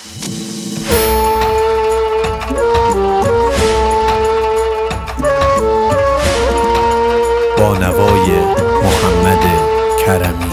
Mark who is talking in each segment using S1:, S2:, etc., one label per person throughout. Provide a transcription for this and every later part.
S1: با نوای محمد کرمی.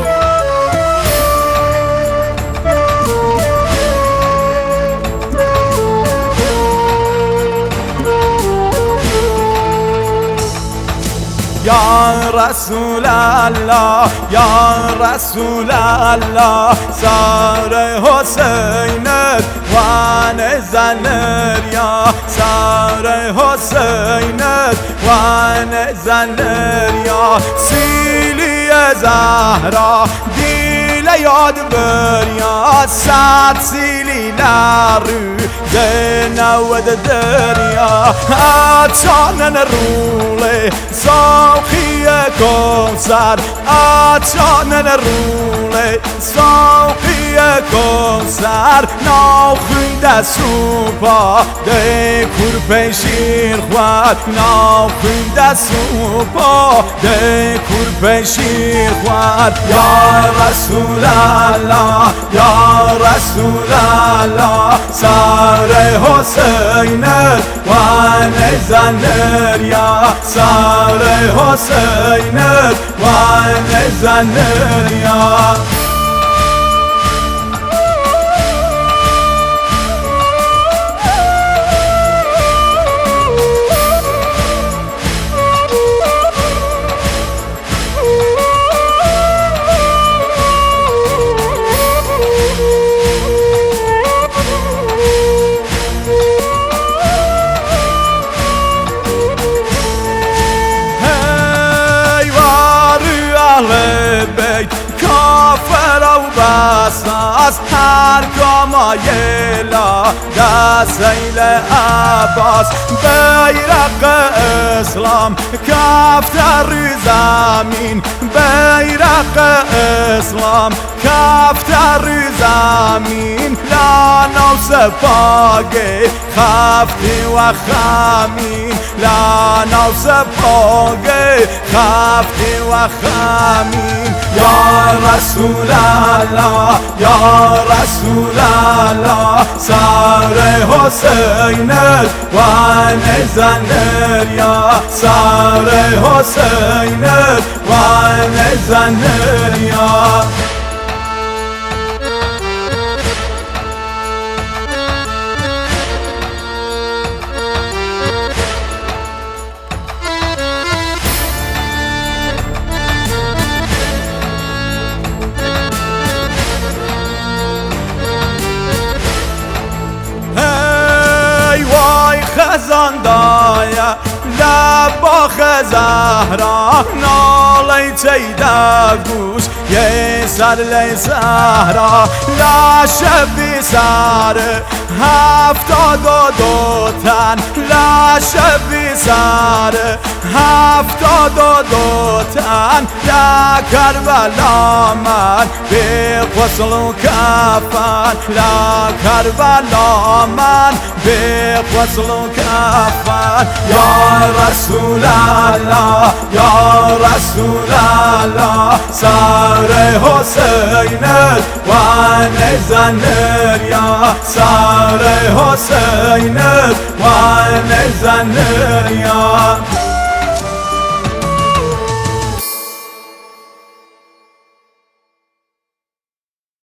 S2: یا رسول الله یا رسول الله سر حسینت وان زنر یا سر حسینت وان زنر یا سیلی زهرا دیل یاد بریا صد سیلی نارو نود دریا آتانن روله ساقی کوثر آتانن روله ساقی کوثر ناخونده سوپا ده کورپه شیر خواد ناخونده سوپا ده کورپه شیر خواد یا رسول الله یا رسول الله سر حسینت وان زنر یا سر حسینت وان زنر یا کافر و بساس هر کامایلا دستیل عباس بیرق اسلام کفتر زمین بیرق اسلام کفتر زمین لانا و سپاگه خفتی و خمین لانا و سپاگه خفتی و خمین یا رسول الله یا رسول الله سر حسینت وان زنر یا سر حسینت وان زنر یا خزان دایا لباخ زهرا نالی چیده گوش یه سر لی زهرا لشبی سر هفتاد و دو تن لشبی سر هفتاد و دو تن لکربلا من به غسل و کفن لکربلا من به غسل و کفن یا رسول الله یا رسول الله سر حسینت وان زنر یا سر حسینت وان زنر یا